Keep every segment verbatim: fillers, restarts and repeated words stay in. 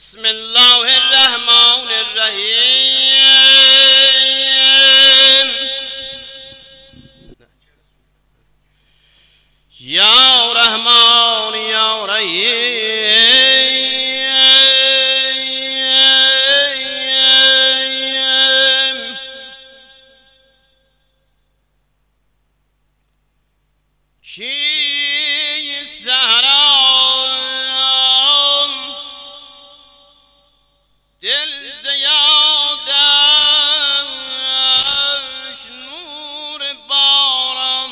بسم الله الرحمن الرحیم. یا رحمان یا رحیم. کی سهران دل زیادش نور بارم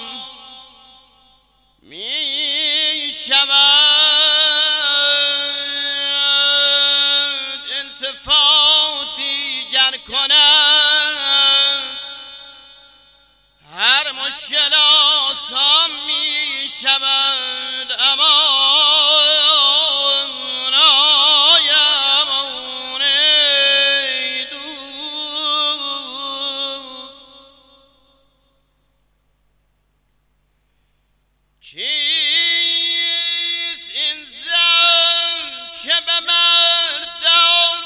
می شود التفاتی گر کند هر مشکل آسان می شود. امان آی امان ای دوست، کیست این زن که به مردان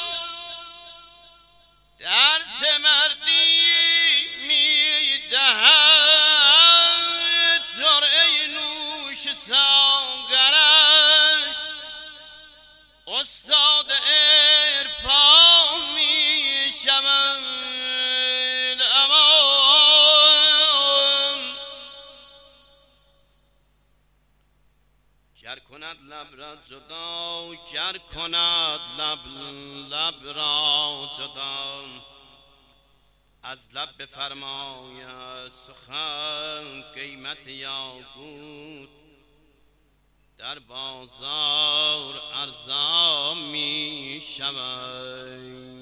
درس مردی می دهد؟ جرعه نوش ساغرش استاد عرفان می شود. امان گر کند لب را جدا، گر کند لب لب را جدا، از لب بفرماید سخن قیمت یاقوت در بازار ارزان می شود.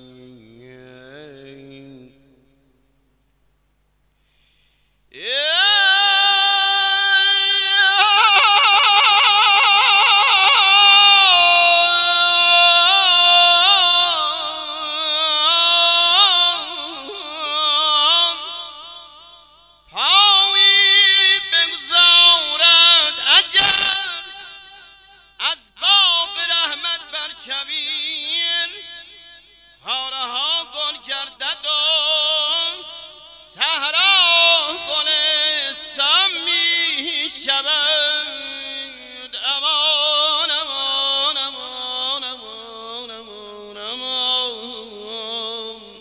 شبیر خاره ها گل گردد و صحرا گلستان می شود. امان امان امان امان امان امان.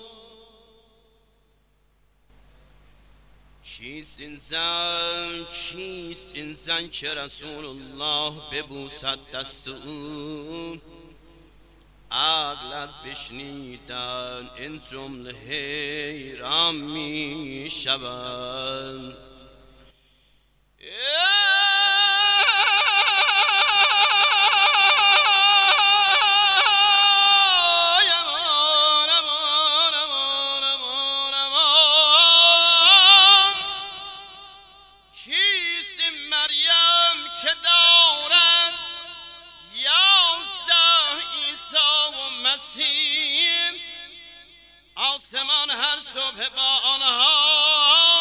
چیست این زن، چیست این زن که رسول الله ببوسد دست او؟ عقل از بشنیدن این جمله حیران می شود. چیست این مریم که دارد یازده عیسی و مسیح؟ آسمان هر صبح با آنها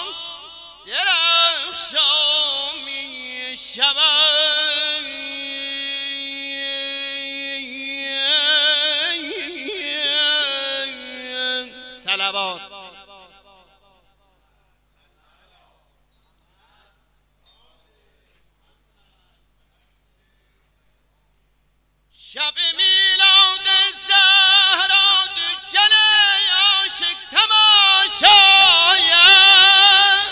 درخشان می شود. صلوات. شب میلاد زهرا دکان عاشق تماشاید،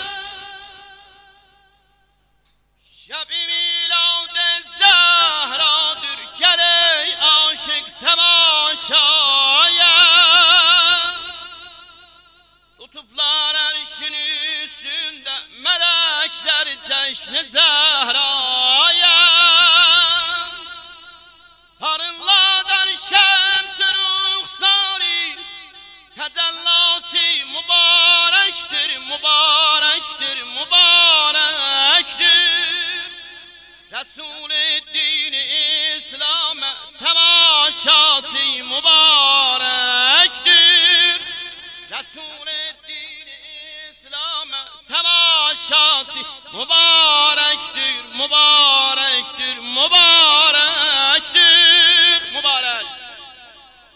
شب میلاد زهرا دکان عاشق تماشاید. لطفlar arşın üstünde melekler çeşn zehraya، parılladan şems ruhsari tecellasi mübarektir mübarektir mübarektir. Resul-i din-i İslam temaşası mübarektir. Resul-i din-i İslam temaşası mübarektir mübarektir mübarektir mübarek.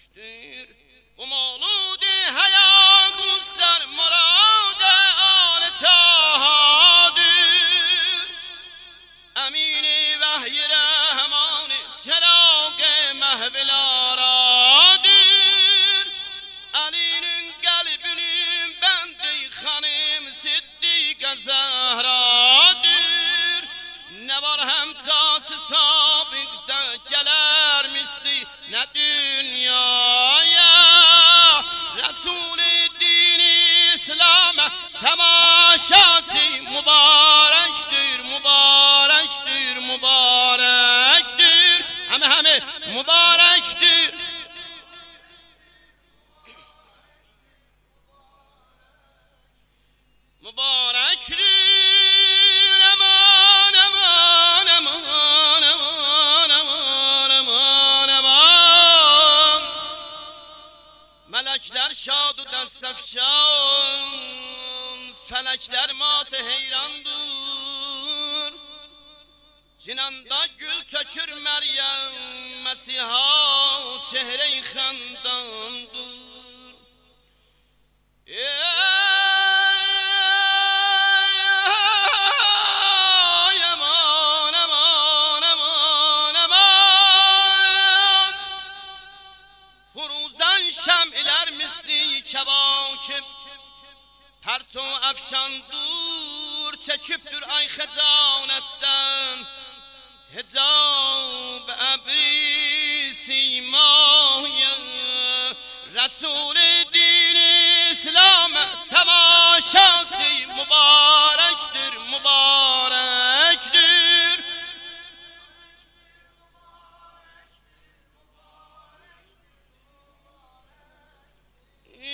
مبارکتر و مولود حیا گوستر مراد آل تهادر امین وحی رحمان چراغ محول آرادر علینün قلبinin بنده خانم صدیق زهراdır ne var hem tası sabıkta gelir misli ne dünyaya Resul-i din-i İslam'a temaşası mübarektir, mübarektir, mübarektir Heme heme mübarektir Mübarektir aman aman aman aman aman aman aman Melekler şad-ı destefşan Felekler mat heyrandır Cinanda gül tökür Meryem Mesiha çehre-i xandandır Şem'iler misli kevakib Perto efşandur Çekiptür ay hecanetten Hecab ebri simaya Resul-i din-i İslam'a temaşası mübarektir, mübarektir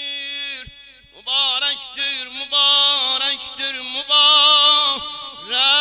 Mübarektir, mübarektir, mübarek